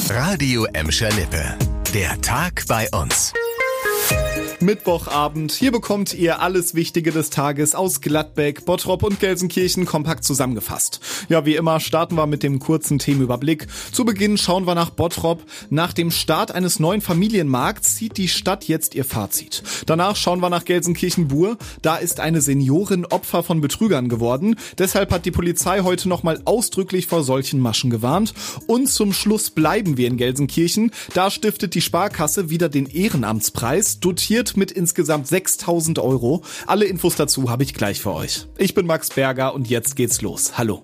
Radio Emscher Lippe. Der Tag bei uns. Mittwochabend, hier bekommt ihr alles Wichtige des Tages aus Gladbeck, Bottrop und Gelsenkirchen kompakt zusammengefasst. Ja, wie immer starten wir mit dem kurzen Themenüberblick. Zu Beginn schauen wir nach Bottrop. Nach dem Start eines neuen Familienmarkts zieht die Stadt jetzt ihr Fazit. Danach schauen wir nach Gelsenkirchen-Bur. Da ist eine Seniorin Opfer von Betrügern geworden. Deshalb hat die Polizei heute nochmal ausdrücklich vor solchen Maschen gewarnt. Und zum Schluss bleiben wir in Gelsenkirchen. Da stiftet die Sparkasse wieder den Ehrenamtspreis, dotiert mit insgesamt 6.000 Euro. Alle Infos dazu habe ich gleich für euch. Ich bin Max Berger und jetzt geht's los. Hallo.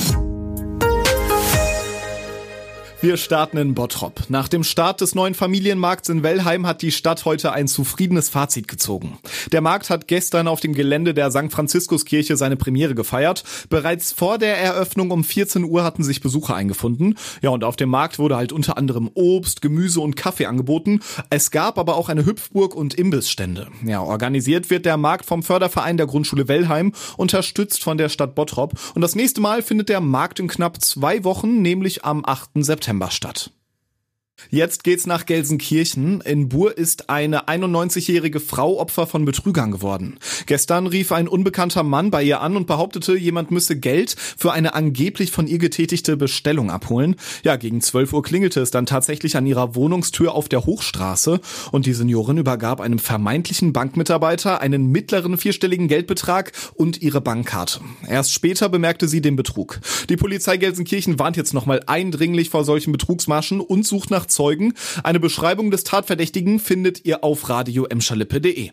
Wir starten in Bottrop. Nach dem Start des neuen Familienmarkts in Wellheim hat die Stadt heute ein zufriedenes Fazit gezogen. Der Markt hat gestern auf dem Gelände der St. Franziskuskirche seine Premiere gefeiert. Bereits vor der Eröffnung um 14 Uhr hatten sich Besucher eingefunden. Ja, und auf dem Markt wurde halt unter anderem Obst, Gemüse und Kaffee angeboten. Es gab aber auch eine Hüpfburg und Imbissstände. Ja, organisiert wird der Markt vom Förderverein der Grundschule Wellheim, unterstützt von der Stadt Bottrop. Und das nächste Mal findet der Markt in knapp 2 Wochen, nämlich am 8. September statt. Jetzt geht's nach Gelsenkirchen. In Bur ist eine 91-jährige Frau Opfer von Betrügern geworden. Gestern rief ein unbekannter Mann bei ihr an und behauptete, jemand müsse Geld für eine angeblich von ihr getätigte Bestellung abholen. Ja, gegen 12 Uhr klingelte es dann tatsächlich an ihrer Wohnungstür auf der Hochstraße und die Seniorin übergab einem vermeintlichen Bankmitarbeiter einen mittleren 4-stelligen Geldbetrag und ihre Bankkarte. Erst später bemerkte sie den Betrug. Die Polizei Gelsenkirchen warnt jetzt nochmal eindringlich vor solchen Betrugsmaschen und sucht nach Zeugen. Eine Beschreibung des Tatverdächtigen findet ihr auf radioemscherlippe.de.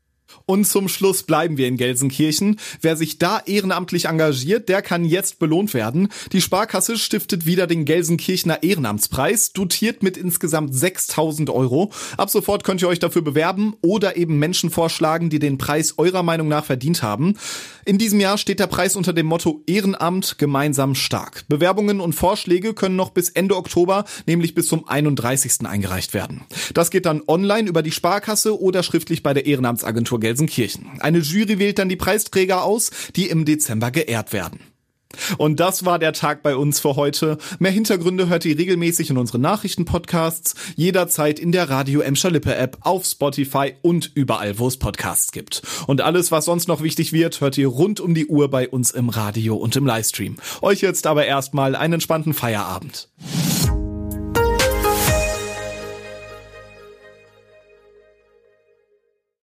Und zum Schluss bleiben wir in Gelsenkirchen. Wer sich da ehrenamtlich engagiert, der kann jetzt belohnt werden. Die Sparkasse stiftet wieder den Gelsenkirchener Ehrenamtspreis, dotiert mit insgesamt 6.000 Euro. Ab sofort könnt ihr euch dafür bewerben oder eben Menschen vorschlagen, die den Preis eurer Meinung nach verdient haben. In diesem Jahr steht der Preis unter dem Motto Ehrenamt gemeinsam stark. Bewerbungen und Vorschläge können noch bis Ende Oktober, nämlich bis zum 31. eingereicht werden. Das geht dann online über die Sparkasse oder schriftlich bei der Ehrenamtsagentur Gelsenkirchen. Eine Jury wählt dann die Preisträger aus, die im Dezember geehrt werden. Und das war der Tag bei uns für heute. Mehr Hintergründe hört ihr regelmäßig in unseren Nachrichtenpodcasts, jederzeit in der Radio Emscher Lippe App, auf Spotify und überall, wo es Podcasts gibt. Und alles, was sonst noch wichtig wird, hört ihr rund um die Uhr bei uns im Radio und im Livestream. Euch jetzt aber erstmal einen entspannten Feierabend.